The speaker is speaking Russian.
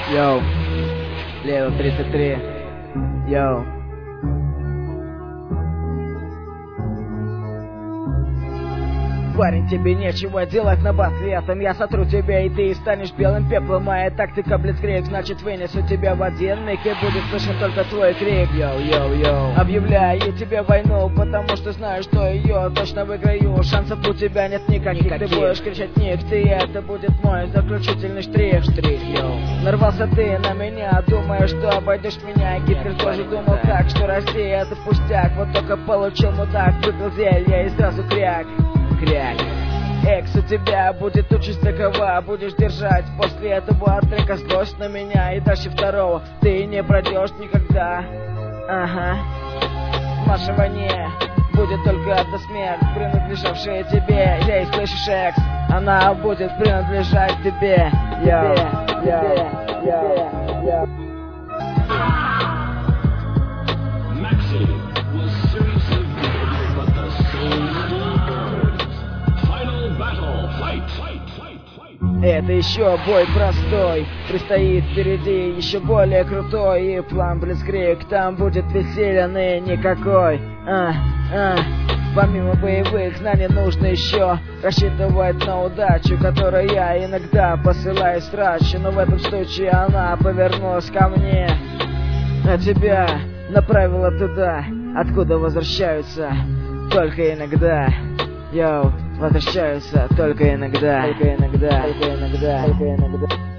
Йоу, Лео 33. Йоу. Парень, тебе нечего делать на батлетом. Я сотру тебя, и ты станешь белым пеплом. Моя тактика блицкрик, значит вынесу тебя в один миг, и будет слышен только твой крик. Йоу-йоу-йоу. Объявляю тебе войну, потому что знаю, что ее точно выиграю. Шансов у тебя нет никаких. Ты будешь кричать ник, ты, это будет мой заключительный штрих. Йоу. Нарвался ты на меня, думая, что обойдешь меня. Гитлер тоже думал так, что Россия это пустяк. Вот только получил мудак, выпил зелье и сразу кряк. Экс, у тебя будет участь такова. Будешь держать после этого трека злость на меня, и дальше второго ты не пройдешь никогда. Ага. В нашей войне будет только одна смерть, принадлежавшая тебе. Эй, слышишь, Экс? Она будет принадлежать тебе. Йоу. Это еще бой простой, предстоит впереди еще более крутой. И план Блицкриг, там будет веселья никакой. Помимо боевых знаний нужно еще рассчитывать на удачу, которую я иногда посылаю срач. Но в этом случае она повернулась ко мне, а тебя направила туда, откуда возвращаются только иногда. Йоу, возвращаются только иногда.